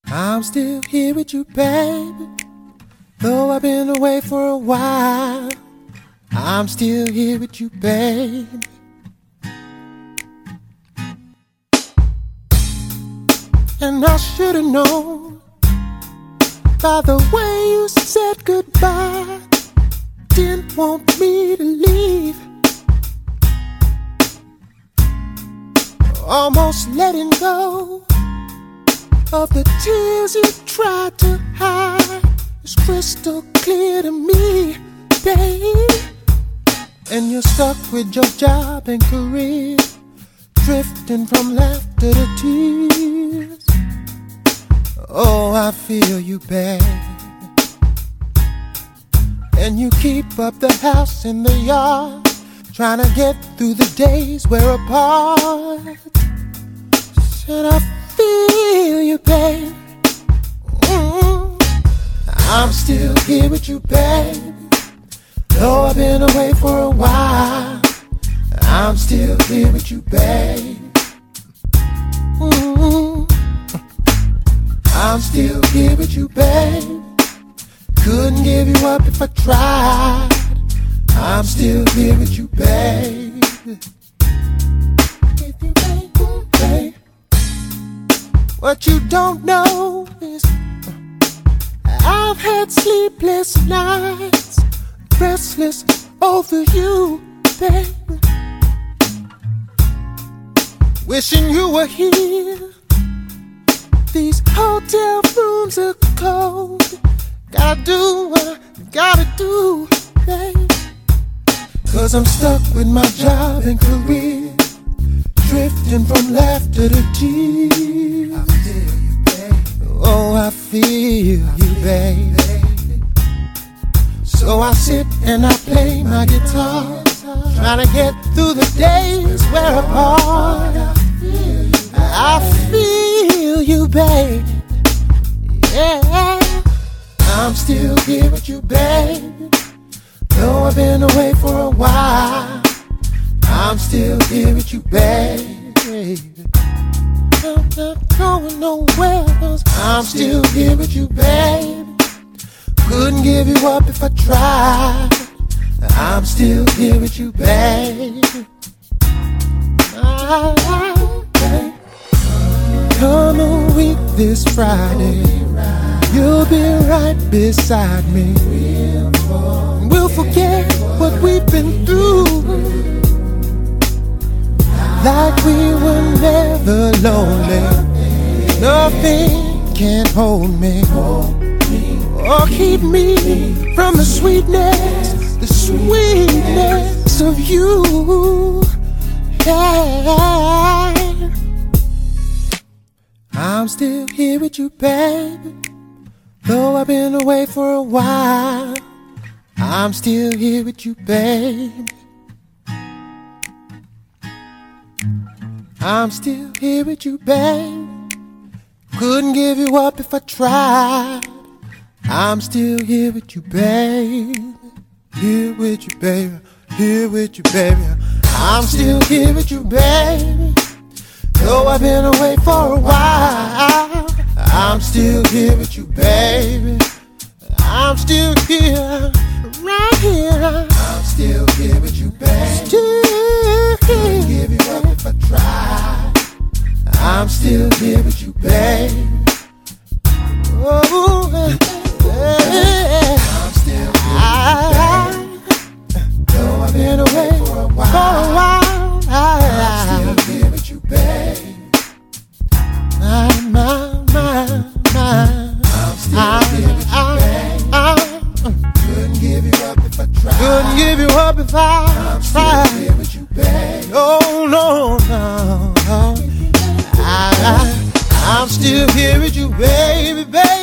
I'm still here with you, baby. Though I've been away for a while, I'm still here with you, baby. And I should've known by the way you said goodbye, didn't want me to leave. Almost letting go of the tears you tried to hide. It's crystal clear to me, babe. And you're stuck with your job and career, drifting from laughter to tears. Oh, I feel you, babe. And you keep up the house and the yard, trying to get through the days we're apart. Should I feel you, babe? I'm still here with you, babe. Though I've been away for a while, I'm still here with you, babe. I'm still here with you, babe. Couldn't give you up if I tried. I'm still here with you, babe. Babe. What you don't know is I've had sleepless nights, restless over you, babe. Wishing you were here. These hotel rooms are cold. Gotta do what I gotta do, babe. 'Cause I'm stuck with my job and career, drifting from laughter to tears. I feel you, babe. Oh, I feel you, babe. So I sit and I play my guitar, trying to get through the days we're apart. I feel you, babe. Yeah, I'm still here with you, babe. Though I've been away for a while, I'm still here with you, babe. I'm not going nowhere else. I'm still here with you, babe. Couldn't give you up if I tried. I'm still here with you, babe. Come a week this Friday, you'll be right beside me. We'll forget what we've been through, like we were never lonely. Nothing can hold me or keep me from the sweetness of you. Yeah. I'm still here with you, baby. Though I've been away for a while, I'm still here with you, baby. I'm still here with you, baby. Couldn't give you up if I tried. I'm still here with you, baby. Here with you, baby. Here with you, baby. I'm still here with you, baby. Though I've been away for a while, I'm still here with you, baby. I'm still here, right here. I'm still here with you, baby. Still here. Couldn't give you up if I tried. I'm still here with you, baby. Oh, yeah. I'm still here with you, baby. Though I've been away for a while, I'm still here with you, baby. My. I'm still here with you, baby. Couldn't give you up if I tried. Couldn't give you up if I tried. I'm still here with you, baby. Oh, no. I'm still here with you, baby.